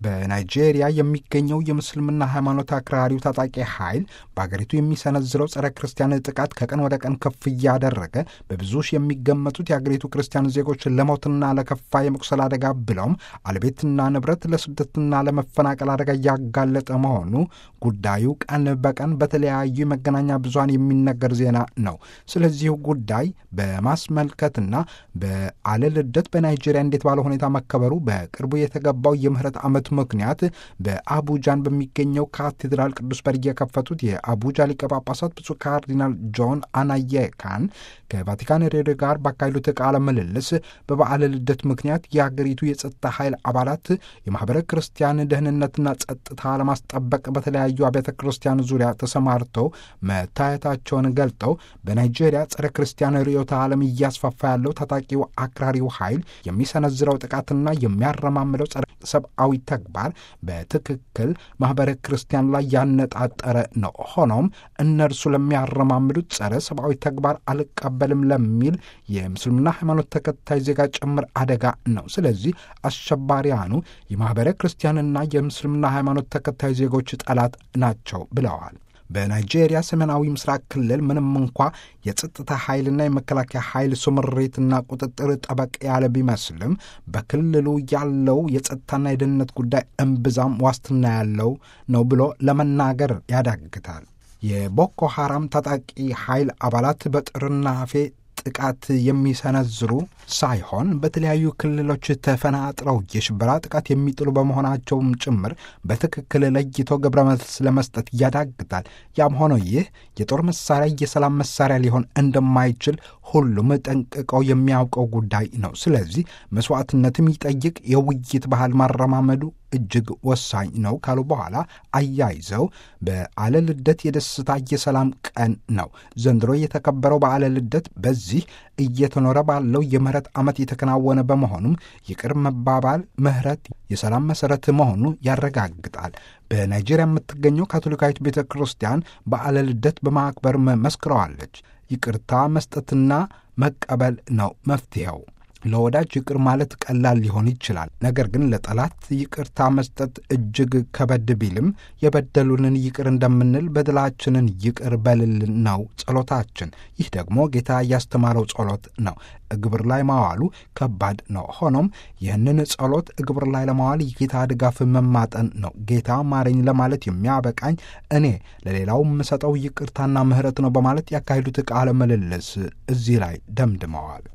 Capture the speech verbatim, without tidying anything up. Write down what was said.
በናይጄሪያ የሚገኘው የሙስልምና ሃይማኖት አክራሪው ታጣቂ ኃይል በአገሪቱ የሚሰነዝረው ጸረ ክርስቲያን ጥቃት ከቀን ወደ ቀን ከፍ እያደረገ በብዙ ሺህ የሚገመቱት የአገሪቱ ክርስቲያን ዜጎች ለሞትና ለከፋ የመቁሰል አደጋ ብለውም አለቤትና ንብረት ለስደትና ለመፈናቀል አደጋ እያጋለጠ መሆኑ ጉዳዩ ቀን በቀን በተለያዩ መገናኛ ብዙሃን የሚነገር ዜና ነው። ስለዚሁ ጉዳይ በማስመልከትና በዓለ ልደት በናይጄሪያ እንዴት ባለ ሁኔታ መከበሩ በቅርቡ የተገባው የምህረት ዓመት ምክንያት በአቡጃን በሚገኘው ካቴድራል ቅዱስ በር የከፈቱት የአቡጃ ሊቀ ጳጳሳት ብፁዕ ካርዲናል ጆን አናየካን ከቫቲካን ሬዲዮ ጋር ባካሄዱት ቃለ ምልልስ በበዓለ ልደት ምክንያት የአገሪቱ የጸጥታ ኃይል አባላት የማኅበረ ክርስቲያን ደህንነትና ጸጥታ ለማስጠበቅ በተለያዩ አብያተ ክርስቲያን ዙሪያ ተሰማርተው መታየታቸውን ገልጠው በናይጄሪያ ጸረ ክርስቲያን ርዕዮተ ዓለም እያስፋፋ ያለው ታጣቂው አክራሪው ኃይል የሚሰነዝረው ጥቃትና የሚያረማምደው ጸረ ሰብአዊ ተግባር በትክክል ማኅበረ ክርስቲያን ላይ ያነጣጠረ ነው። ሆኖም እነርሱ ለሚያረማምዱት ጸረ ሰብአዊ ተግባር አልቀበልም ለሚል የሙስልምና ሃይማኖት ተከታይ ዜጋ ጭምር አደጋ ነው። ስለዚህ አሸባሪያኑ የማኅበረ ክርስቲያንና የሙስልምና ሃይማኖት ተከታይ ዜጎች ጠላት ናቸው ብለዋል። በናይጄሪያ ሰሜናዊ ምስራቅ ክልል ምንም እንኳ የጸጥታ ኃይልና የመከላከያ ኃይል ስምሪትና ቁጥጥር ጠበቅ ያለ ቢመስልም በክልሉ ያለው የጸጥታና የደህንነት ጉዳይ እምብዛም ዋስትና ያለው ነው ብሎ ለመናገር ያዳግታል። የቦኮ ሐራም ታጣቂ ኃይል አባላት በጥርናፌ ጥቃት የሚሰነዝሩ ሳይሆን በተለያዩ ክልሎች ተፈናጥረው የሽበራ ጥቃት የሚጥሉ በመሆናቸውም ጭምር በትክክል ለይቶ ግብረ መልስ ለመስጠት ያዳግታል። ያም ሆኖ ይህ የጦር መሳሪያ የሰላም መሳሪያ ሊሆን እንደማይችል ሁሉም ጠንቅቀው የሚያውቀው ጉዳይ ነው። ስለዚህ መስዋዕትነትም ይጠይቅ የውይይት ባህል ማረማመዱ እጅግ ወሳኝ ነው ካሉ በኋላ አያይዘው በዓለ ልደት የደስታ የሰላም ቀን ነው። ዘንድሮ የተከበረው በዓለ ልደት በዚህ እየተኖረ ባለው የምህረት ዓመት የተከናወነ በመሆኑም ይቅር መባባል ምህረት የሰላም መሠረት መሆኑ ያረጋግጣል። በናይጄሪያ የምትገኘው ካቶሊካዊት ቤተ ክርስቲያን በዓለ ልደት በማክበር መስክረዋለች። ይቅርታ መስጠትና መቀበል ነው መፍትሄው። ለወዳጅ ይቅር ማለት ቀላል ሊሆን ይችላል። ነገር ግን ለጠላት ይቅርታ መስጠት እጅግ ከበድ ቢልም የበደሉንን ይቅር እንደምንል በደላችንን ይቅር በልልን ነው ጸሎታችን። ይህ ደግሞ ጌታ ያስተማረው ጸሎት ነው። እግብር ላይ ማዋሉ ከባድ ነው። ሆኖም ይህንን ጸሎት እግብር ላይ ለማዋል የጌታ ድጋፍ መማጠን ነው። ጌታ ማረኝ ለማለት የሚያበቃኝ እኔ ለሌላው የምሰጠው ይቅርታና ምህረት ነው በማለት ያካሄዱት ቃለ ምልልስ እዚህ ላይ ደምድመዋል።